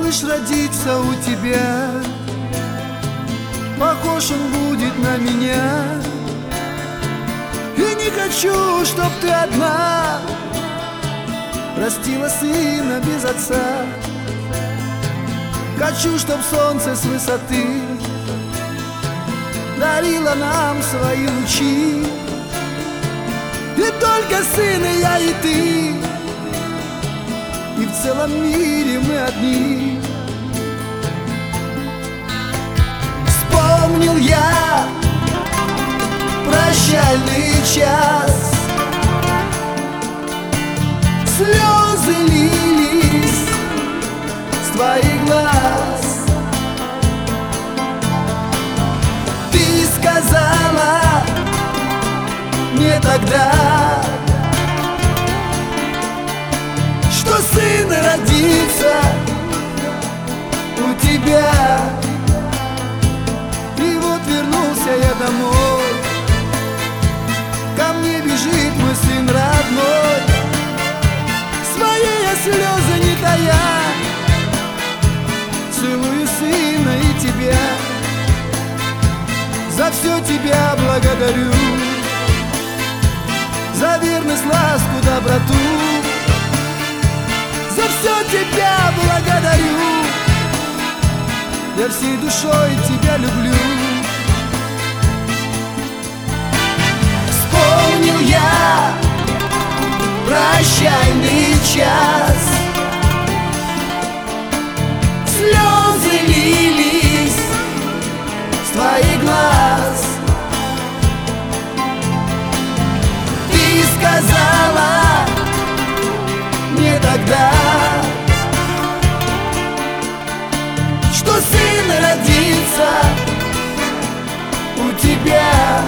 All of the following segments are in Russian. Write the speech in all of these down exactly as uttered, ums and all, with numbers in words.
малыш родится у тебя, похож он будет на меня. И не хочу, чтоб ты одна растила сына без отца. Хочу, чтоб солнце с высоты дарило нам свои лучи. И только сын и я, и ты, и в целом мире мы одни. Вспомнил я прощальный час, слезы лились с твоих глаз. Ты сказала мне тогда, что сын родится у тебя. И вот вернулся я домой, ко мне бежит мой сын родной. Свои я слезы не тая, целую сына и тебя. За все тебя благодарю, за верность, ласку, доброту. За все тебя благодарю, я всей душой тебя люблю. Вспомнил я прощальный час, слезы лились с твоих глаз. Ты сказала мне тогда, что сын родится у тебя.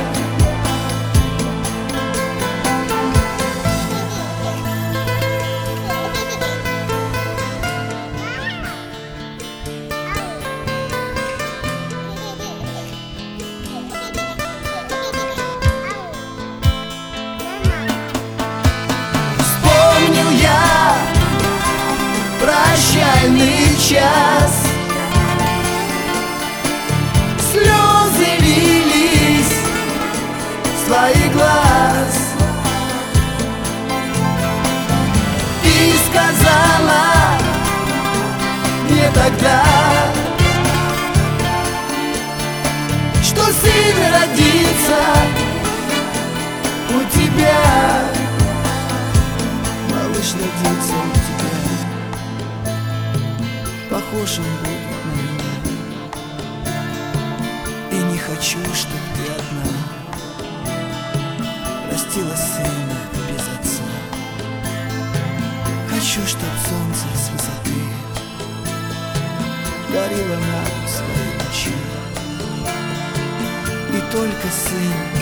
Вспомнил я прощальный час, слезы лились с твоих глаз. Ты сказала мне тогда, что сын родится у тебя. Малыш родится у тебя, похож он будет на меня. И не хочу, чтоб ты одна растила сына без отца. Хочу, чтоб солнце с высоты дарило нам свои лучи. И только сын